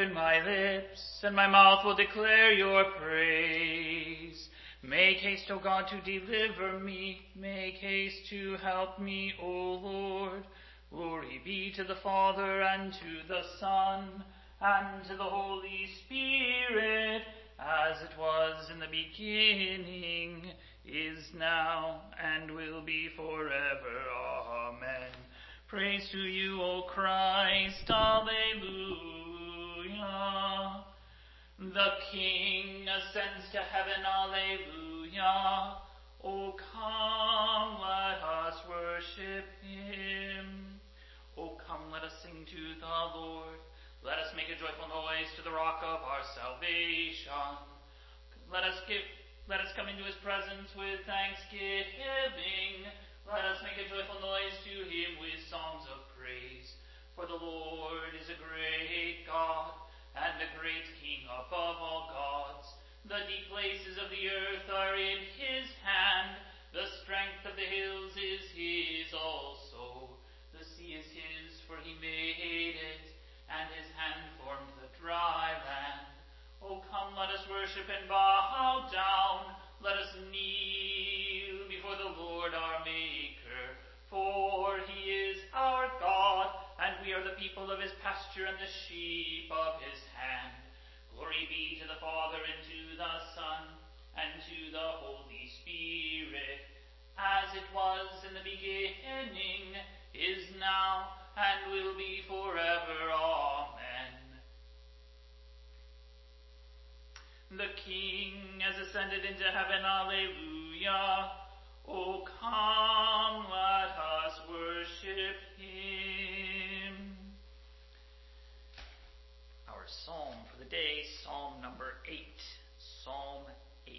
open my lips, and my mouth will declare your praise. Make haste, O God, to deliver me. Make haste to help me, O Lord. Glory be to the Father, and to the Son, and to the Holy Spirit, as it was in the beginning, is now, and will be forever. Amen. Praise to you, O Christ. Alleluia. The King ascends to heaven. Alleluia. O come, let us worship him. O come, let us sing to the Lord. Let us make a joyful noise to the rock of our salvation. Let us come into his presence with thanksgiving. Let us make a joyful noise to him with songs of praise. For the Lord is a great God, and a great King above all gods. The deep places of the earth are in his hand. The strength of the hills is his also. The sea is his, for he made it, and his hand formed the dry land. O come, let us worship and bow down. Let us kneel before the Lord our Maker. For he is our God, and we are the people of his pasture and the sheep of his hand. Glory be to the Father, and to the Son, and to the Holy Spirit, as it was in the beginning, is now, and will be forever. Amen. The King has ascended into heaven. Alleluia. O come, let us worship him. Our psalm for the day, Psalm number 8. Psalm 8.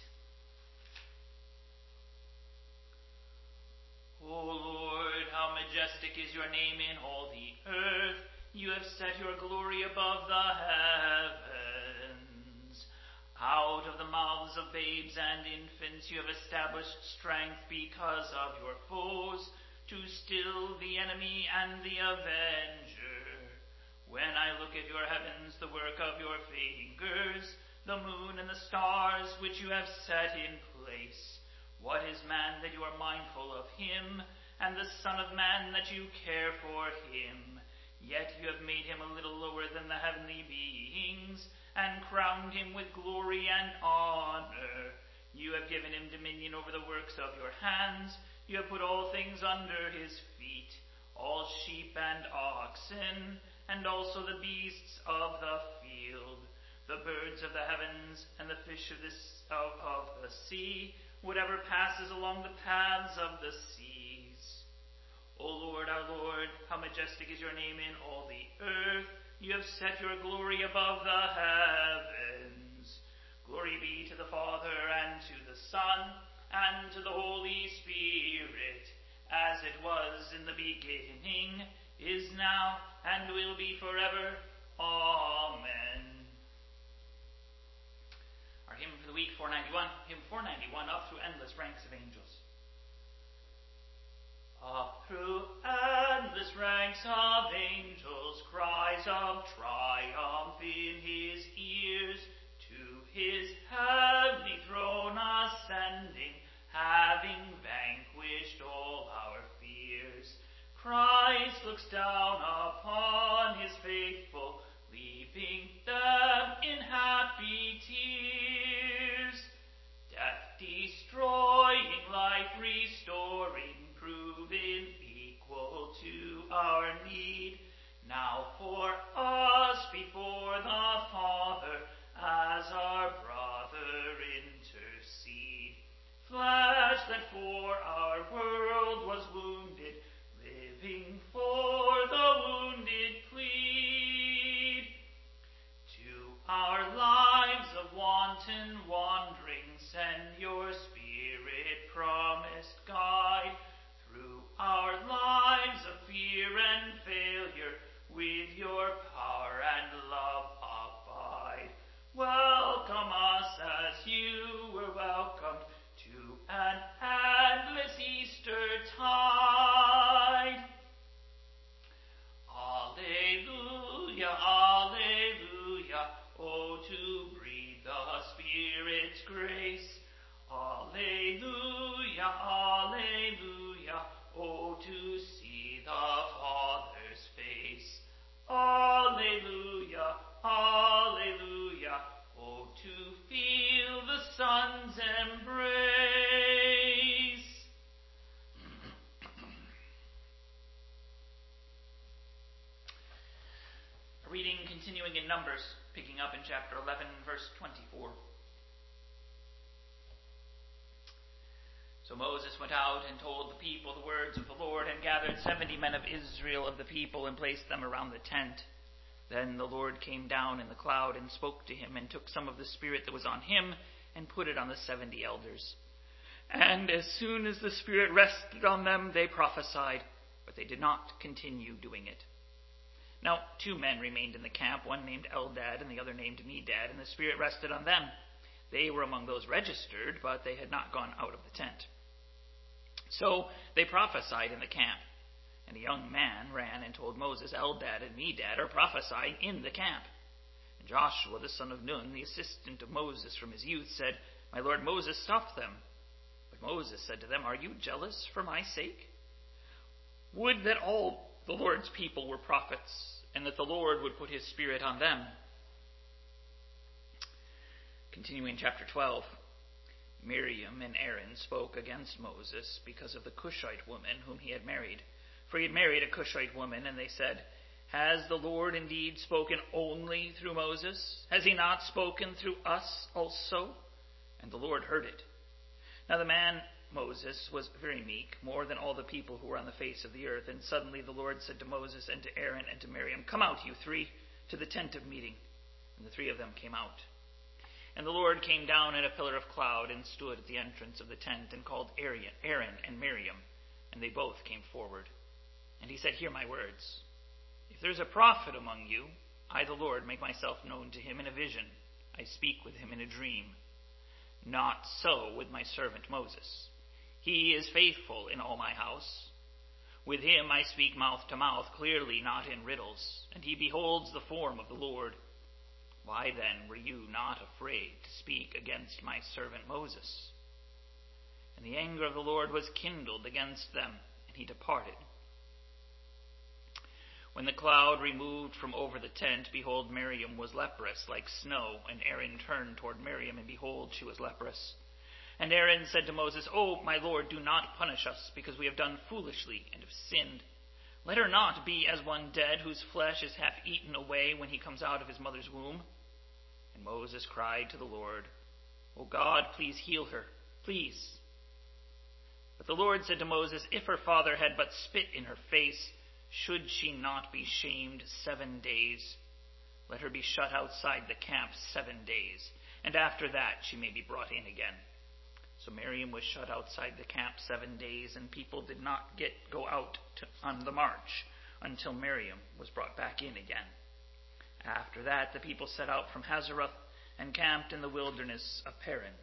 O Lord, how majestic is your name in all the earth. You have set your glory above the heavens. Out of the mouths of babes and infants you have established strength because of your foes, to still the enemy and the avenger. When I look at your heavens, the work of your fingers, the moon and the stars which you have set in place. What is man that you are mindful of him, and the Son of Man that you care for him? Yet you have made him a little lower than the heavenly beings, and crowned him with glory and honor. You have given him dominion over the works of your hands. You have put all things under his feet, all sheep and oxen, and also the beasts of the field, the birds of the heavens, and the fish of the sea, whatever passes along the paths of the seas. O Lord, our Lord, how majestic is your name in all the earth. You have set your glory above the heavens. Glory be to the Father, and to the Son, and to the Holy Spirit, as it was in the beginning, is now, and will be forever. Amen. Our hymn for the week, 491. Hymn 491, Up Through Endless Ranks of Angels. Up through endless ranks of angels, cries of triumph in his ears, to his heavenly throne ascending, having vanquished all our fears. Christ looks down upon his faithful, leaving them in happy tears. Death destroying, life restoring, proven equal to our need. Now for us before the Father, as our brother intercede. Flesh that for our world was wounded, living for the wounded plead. picking up in chapter 11, verse 24. So Moses went out and told the people the words of the Lord, and gathered 70 men of Israel of the people, and placed them around the tent. Then the Lord came down in the cloud and spoke to him, and took some of the Spirit that was on him, and put it on the 70 elders. And as soon as the Spirit rested on them, they prophesied, but they did not continue doing it. Now 2 men remained in the camp, one named Eldad and the other named Medad, and the Spirit rested on them. They were among those registered, but they had not gone out of the tent. So they prophesied in the camp. And a young man ran and told Moses, Eldad and Medad are prophesying in the camp. And Joshua the son of Nun, the assistant of Moses from his youth, said, My lord Moses, stop them. But Moses said to them, Are you jealous for my sake? Would that all the Lord's people were prophets, and that the Lord would put his Spirit on them. Continuing chapter 12. Miriam and Aaron spoke against Moses because of the Cushite woman whom he had married. For he had married a Cushite woman, and they said, Has the Lord indeed spoken only through Moses? Has he not spoken through us also? And the Lord heard it. Now the man Moses was very meek, more than all the people who were on the face of the earth. And suddenly the Lord said to Moses and to Aaron and to Miriam, Come out, you 3, to the tent of meeting. And the 3 of them came out. And the Lord came down in a pillar of cloud and stood at the entrance of the tent and called Aaron and Miriam, and they both came forward. And he said, Hear my words. If there is a prophet among you, I, the Lord, make myself known to him in a vision. I speak with him in a dream. Not so with my servant Moses. He is faithful in all my house. With him I speak mouth to mouth, clearly, not in riddles, and he beholds the form of the Lord. Why then were you not afraid to speak against my servant Moses? And the anger of the Lord was kindled against them, and he departed. When the cloud removed from over the tent, behold, Miriam was leprous like snow, and Aaron turned toward Miriam, and behold, she was leprous. And Aaron said to Moses, O my Lord, do not punish us, because we have done foolishly and have sinned. Let her not be as one dead, whose flesh is half eaten away when he comes out of his mother's womb. And Moses cried to the Lord, O God, please heal her, please. But the Lord said to Moses, If her father had but spit in her face, should she not be shamed 7 days? Let her be shut outside the camp 7 days, and after that she may be brought in again. So Miriam was shut outside the camp 7 days, and people did not go out on the march until Miriam was brought back in again. After that the people set out from Hazeroth and camped in the wilderness of Paran.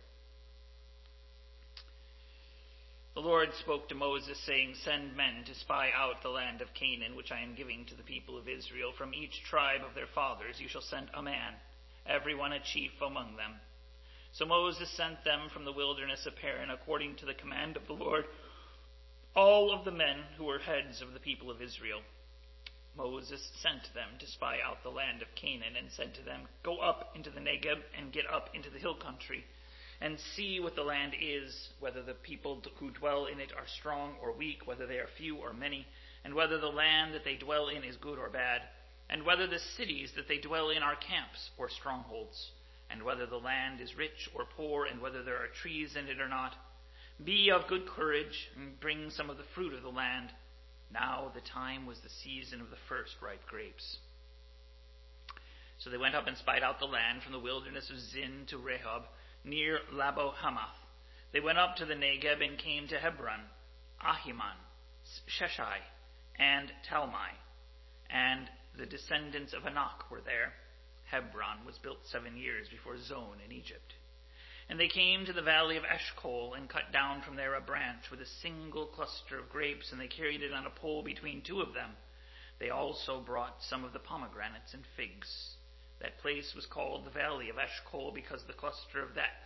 The Lord spoke to Moses, saying, Send men to spy out the land of Canaan, which I am giving to the people of Israel. From each tribe of their fathers you shall send a man, every one a chief among them. So Moses sent them from the wilderness of Paran, according to the command of the Lord, all of the men who were heads of the people of Israel. Moses sent them to spy out the land of Canaan, and said to them, Go up into the Negeb, and get up into the hill country, and see what the land is, whether the people who dwell in it are strong or weak, whether they are few or many, and whether the land that they dwell in is good or bad, and whether the cities that they dwell in are camps or strongholds, and whether the land is rich or poor, and whether there are trees in it or not. Be of good courage, and bring some of the fruit of the land. Now the time was the season of the first ripe grapes. So they went up and spied out the land from the wilderness of Zin to Rehob, near Labo Hamath. They went up to the Negeb and came to Hebron, Ahiman, Sheshai, and Talmai, and the descendants of Anak were there. Hebron was built 7 years before Zoan in Egypt. And they came to the valley of Eshcol, and cut down from there a branch with a single cluster of grapes, and they carried it on a pole between 2 of them. They also brought some of the pomegranates and figs. That place was called the valley of Eshcol because of the cluster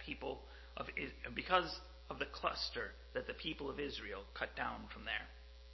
that the people of Israel cut down from there.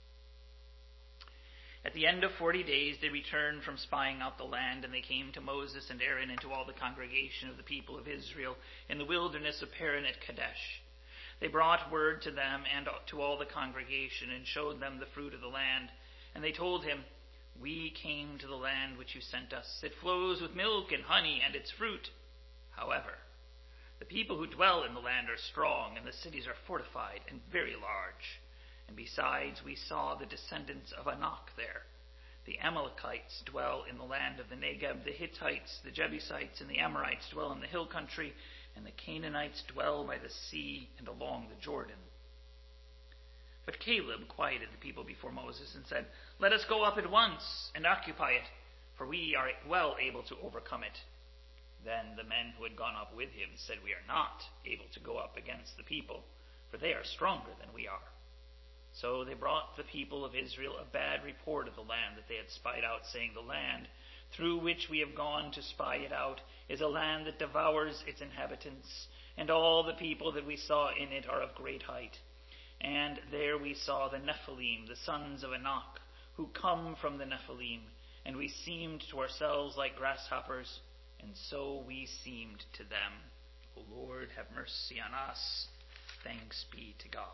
At the end of 40 days they returned from spying out the land, and they came to Moses and Aaron and to all the congregation of the people of Israel in the wilderness of Paran at Kadesh. They brought word to them and to all the congregation, and showed them the fruit of the land. And they told him, We came to the land which you sent us. It flows with milk and honey, and its fruit. However, the people who dwell in the land are strong, and the cities are fortified and very large. And besides, we saw the descendants of Anak there. The Amalekites dwell in the land of the Negeb. The Hittites, the Jebusites, and the Amorites dwell in the hill country, and the Canaanites dwell by the sea and along the Jordan. But Caleb quieted the people before Moses and said, "Let us go up at once and occupy it, for we are well able to overcome it." Then the men who had gone up with him said, "We are not able to go up against the people, for they are stronger than we are." So they brought the people of Israel a bad report of the land that they had spied out, saying, "The land through which we have gone to spy it out is a land that devours its inhabitants, and all the people that we saw in it are of great height. And there we saw the Nephilim, the sons of Anak, who come from the Nephilim, and we seemed to ourselves like grasshoppers, and so we seemed to them. O Lord, have mercy on us. Thanks be to God."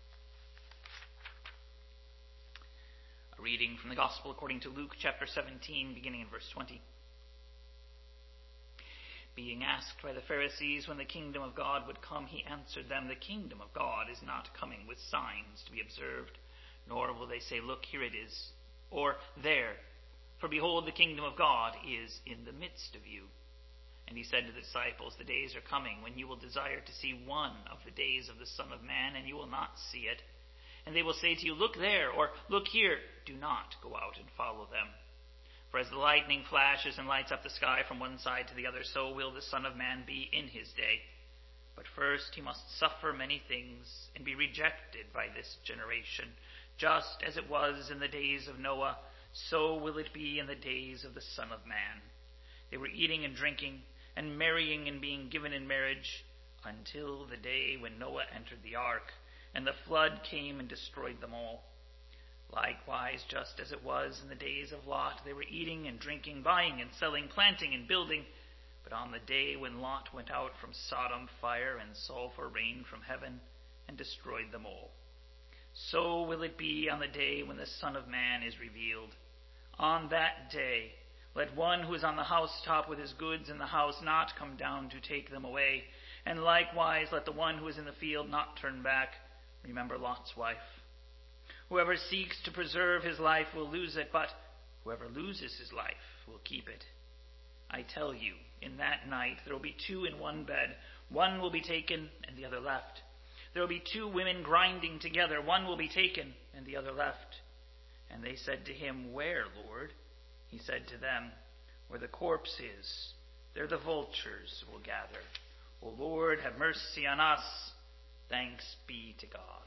A reading from the Gospel according to Luke chapter 17, beginning in verse 20. Being asked by the Pharisees when the kingdom of God would come, he answered them, "The kingdom of God is not coming with signs to be observed, nor will they say, 'Look, here it is,' or 'There,' for behold, the kingdom of God is in the midst of you." And he said to the disciples, "The days are coming when you will desire to see one of the days of the Son of Man, and you will not see it. And they will say to you, 'Look there,' or 'Look here.' Do not go out and follow them. For as the lightning flashes and lights up the sky from one side to the other, so will the Son of Man be in his day. But first he must suffer many things and be rejected by this generation. Just as it was in the days of Noah, so will it be in the days of the Son of Man. They were eating and drinking and marrying and being given in marriage until the day when Noah entered the ark, and the flood came and destroyed them all. Likewise, just as it was in the days of Lot, they were eating and drinking, buying and selling, planting and building. But on the day when Lot went out from Sodom, fire and sulfur rained from heaven and destroyed them all. So will it be on the day when the Son of Man is revealed. On that day, let one who is on the housetop with his goods in the house not come down to take them away. And likewise, let the one who is in the field not turn back. Remember Lot's wife. Whoever seeks to preserve his life will lose it, but whoever loses his life will keep it. I tell you, in that night there will be two in one bed. One will be taken and the other left. There will be two women grinding together. One will be taken and the other left." And they said to him, "Where, Lord?" He said to them, "Where the corpse is, there the vultures will gather." O Lord, have mercy on us. Thanks be to God.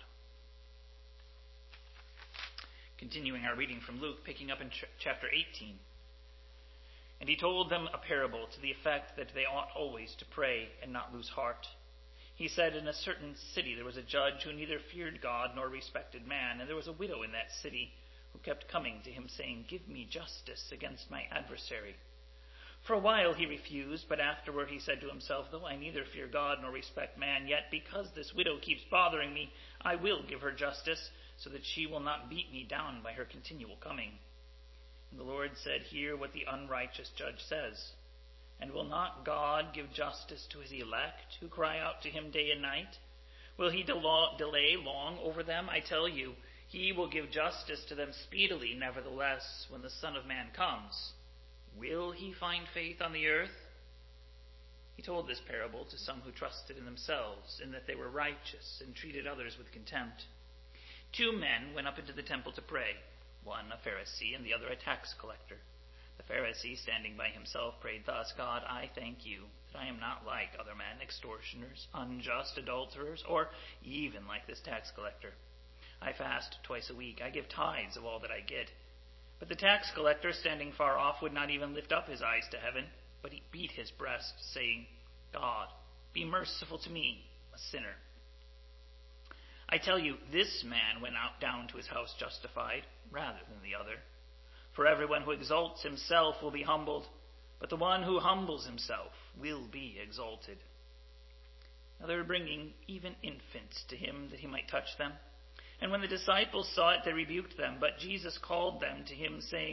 Continuing our reading from Luke, picking up in chapter 18. "And he told them a parable to the effect that they ought always to pray and not lose heart. He said, in a certain city there was a judge who neither feared God nor respected man, and there was a widow in that city who kept coming to him, saying, 'Give me justice against my adversary.' For a while he refused, but afterward he said to himself, 'Though I neither fear God nor respect man, yet because this widow keeps bothering me, I will give her justice, so that she will not beat me down by her continual coming.' And the Lord said, 'Hear what the unrighteous judge says. And will not God give justice to his elect, who cry out to him day and night? Will he delay long over them? I tell you, he will give justice to them speedily. Nevertheless, when the Son of Man comes, will he find faith on the earth?' He told this parable to some who trusted in themselves, in that they were righteous and treated others with contempt. 2 men went up into the temple to pray, one a Pharisee and the other a tax collector. The Pharisee, standing by himself, prayed thus, 'God, I thank you that I am not like other men, extortioners, unjust, adulterers, or even like this tax collector. I fast twice a week. I give tithes of all that I get.' But the tax collector, standing far off, would not even lift up his eyes to heaven, but he beat his breast, saying, 'God, be merciful to me, a sinner.' I tell you, this man went down to his house justified rather than the other. For everyone who exalts himself will be humbled, but the one who humbles himself will be exalted." Now they were bringing even infants to him that he might touch them. And when the disciples saw it, they rebuked them. But Jesus called them to him, saying,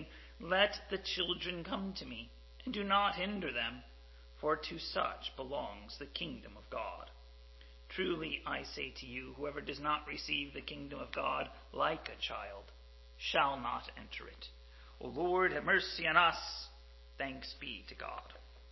Let the children come to me, and do not hinder them, for to such belongs the kingdom of God. Truly I say to you, whoever does not receive the kingdom of God like a child shall not enter it. O Lord, have mercy on us. Thanks be to God.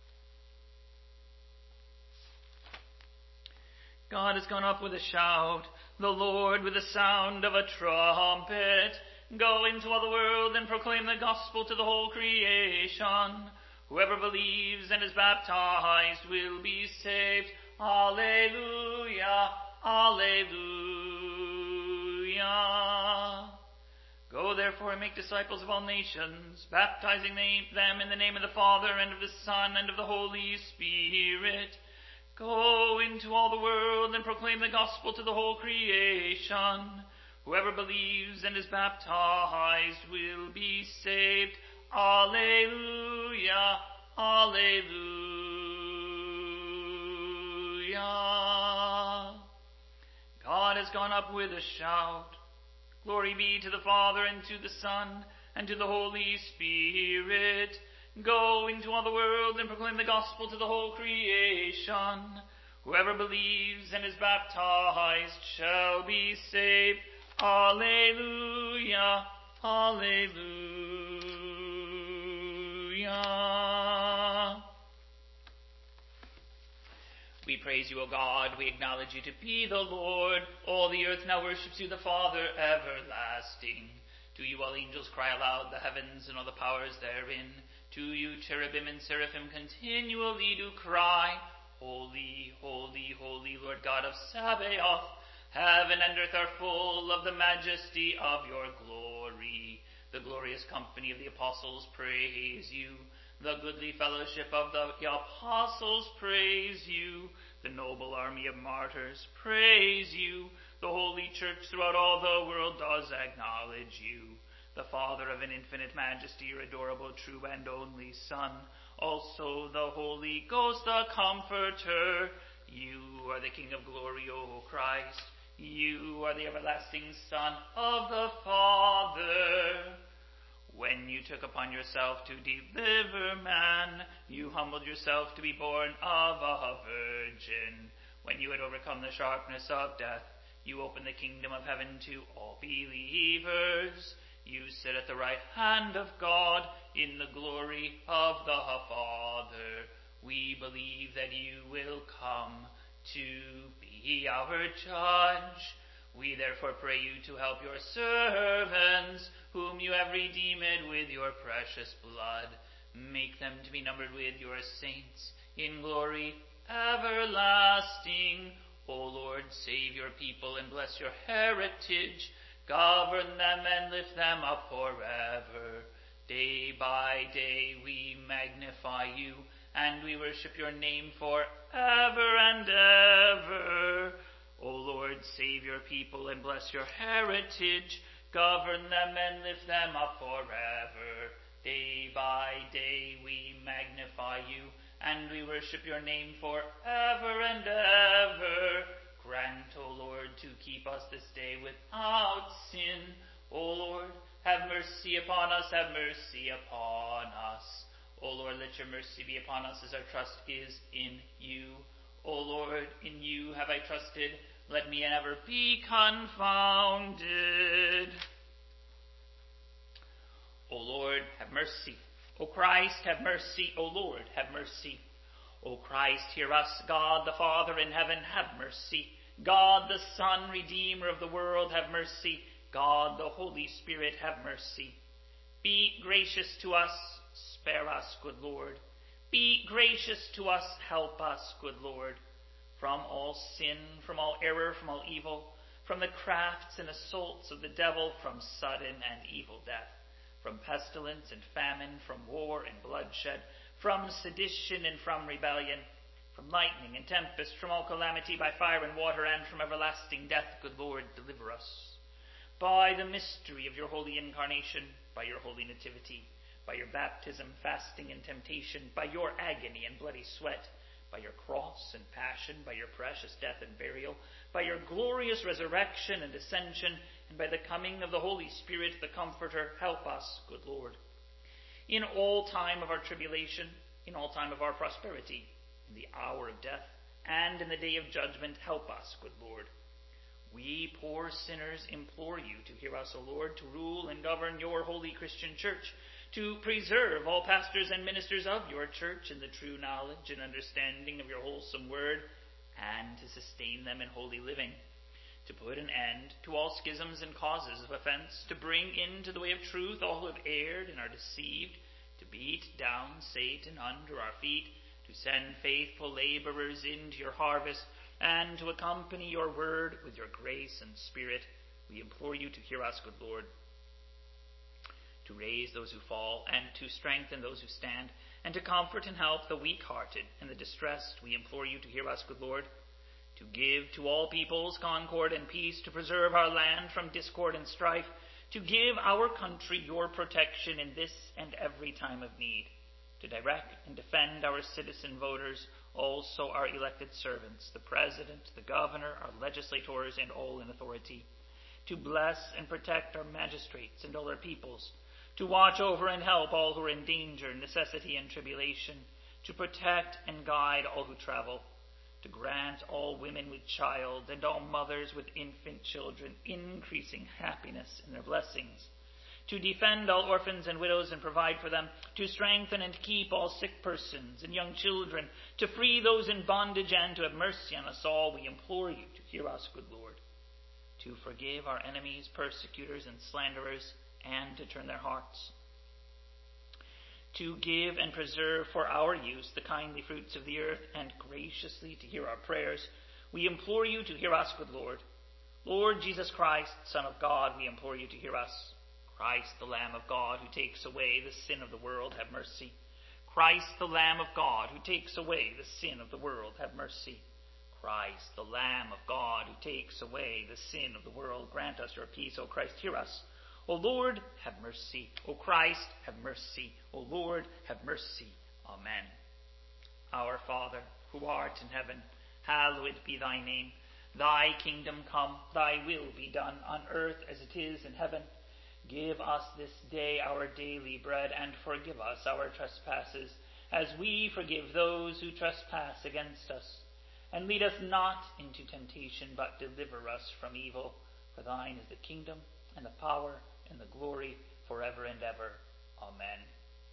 God has gone up with a shout, the Lord with the sound of a trumpet. Go into all the world and proclaim the gospel to the whole creation. Whoever believes and is baptized will be saved. Alleluia, alleluia. Go therefore and make disciples of all nations, baptizing them in the name of the Father and of the Son and of the Holy Spirit. Go into all the world and proclaim the gospel to the whole creation. Whoever believes and is baptized will be saved. Alleluia, alleluia. God has gone up with a shout. Glory be to the Father, and to the Son, and to the Holy Spirit. Go into all the world and proclaim the gospel to the whole creation. Whoever believes and is baptized shall be saved. Alleluia, alleluia. We praise you, O God. We acknowledge you to be the Lord. All the earth now worships you, the Father everlasting. To you all angels cry aloud, the heavens and all the powers therein. To you cherubim and seraphim continually do cry, Holy, holy, holy, Lord God of Sabaoth. Heaven and earth are full of the majesty of your glory. The glorious company of the apostles praise you. The goodly fellowship of the apostles praise you. The noble army of martyrs praise you. The holy church throughout all the world does acknowledge you. The Father of an infinite majesty, your adorable, true, and only Son. Also the Holy Ghost, the Comforter. You are the King of glory, O Christ. You are the everlasting Son of the Father. When you took upon yourself to deliver man, you humbled yourself to be born of a virgin. When you had overcome the sharpness of death, you opened the kingdom of heaven to all believers. You sit at the right hand of God in the glory of the Father. We believe that you will come to be our judge. We therefore pray you to help your servants, whom you have redeemed with your precious blood. Make them to be numbered with your saints in glory everlasting. O Lord, save your people and bless your heritage. Govern them and lift them up forever. Day by day we magnify you, and we worship your name forever and ever. O Lord, save your people and bless your heritage. Govern them and lift them up forever. Day by day we magnify you, and we worship your name forever and ever. Grant, O Lord, to keep us this day without sin. O Lord, have mercy upon us, have mercy upon us. O Lord, let your mercy be upon us as our trust is in you. O Lord, in you have I trusted. Let me never be confounded. O Lord, have mercy. O Christ, have mercy. O Lord, have mercy. O Christ, hear us. God the Father in heaven, have mercy. God the Son, Redeemer of the world, have mercy. God the Holy Spirit, have mercy. Be gracious to us. Spare us, good Lord. Be gracious to us. Help us, good Lord. From all sin, from all error, from all evil, from the crafts and assaults of the devil, from sudden and evil death, from pestilence and famine, from war and bloodshed, from sedition and from rebellion, from lightning and tempest, from all calamity by fire and water, and from everlasting death, good Lord, deliver us. By the mystery of your holy incarnation, by your holy nativity, by your baptism, fasting, and temptation, by your agony and bloody sweat, by your cross and passion, by your precious death and burial, by your glorious resurrection and ascension, and by the coming of the Holy Spirit, the Comforter, help us, good Lord. in all time of our tribulation, in all time of our prosperity, in the hour of death, and in the day of judgment. Help us, good Lord. We poor sinners implore you to hear us, O Lord, to rule and govern your holy Christian church, to preserve all pastors and ministers of your church in the true knowledge and understanding of your wholesome word, and to sustain them in holy living, to put an end to all schisms and causes of offense, to bring into the way of truth all who have erred and are deceived, to beat down Satan under our feet, to send faithful laborers into your harvest, and to accompany your word with your grace and spirit. We implore you to hear us, good Lord, to raise those who fall, and to strengthen those who stand, and to comfort and help the weak-hearted and the distressed. We implore you to hear us, good Lord, to give to all peoples concord and peace, to preserve our land from discord and strife, to give our country your protection in this and every time of need, to direct and defend our citizen voters, also our elected servants, the president, the governor, our legislators, and all in authority, to bless and protect our magistrates and all our peoples, to watch over and help all who are in danger, necessity, and tribulation, to protect and guide all who travel, to grant all women with child and all mothers with infant children increasing happiness in their blessings, to defend all orphans and widows and provide for them, to strengthen and keep all sick persons and young children, to free those in bondage, and to have mercy on us all. We implore you to hear us, good Lord, to forgive our enemies, persecutors, and slanderers, and to turn their hearts, to give and preserve for our use the kindly fruits of the earth, and graciously to hear our prayers. We implore you to hear us, good Lord. Lord Jesus Christ, Son of God, we implore you to hear us. Christ, the Lamb of God, who takes away the sin of the world, have mercy. Christ, the Lamb of God, who takes away the sin of the world, have mercy. Christ, the Lamb of God, who takes away the sin of the world, grant us your peace. O Christ, hear us. O Lord, have mercy. O Christ, have mercy. O Lord, have mercy. Amen. Our Father, who art in heaven, hallowed be thy name. Thy kingdom come, thy will be done, on earth as it is in heaven. Give us this day our daily bread, and forgive us our trespasses, as we forgive those who trespass against us. And lead us not into temptation, but deliver us from evil. For thine is the kingdom, and the power, and the glory, forever and ever. Amen.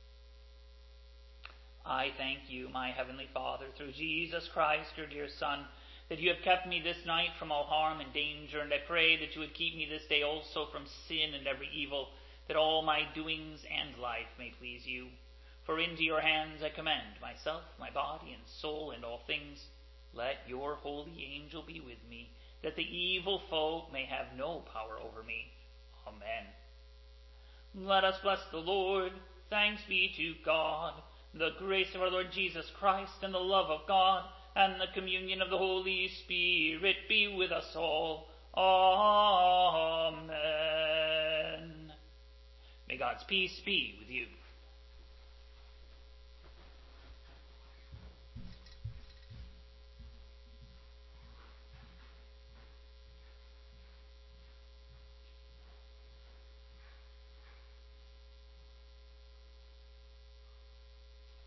I thank you, my heavenly Father, through Jesus Christ, your dear Son, that you have kept me this night from all harm and danger, and I pray that you would keep me this day also from sin and every evil, that all my doings and life may please you. For into your hands I commend myself, my body and soul, and all things. Let your holy angel be with me, that the evil foe may have no power over me. Amen. Let us bless the Lord. Thanks be to God. The grace of our Lord Jesus Christ, and the love of God, and the communion of the Holy Spirit be with us all. Amen. May God's peace be with you.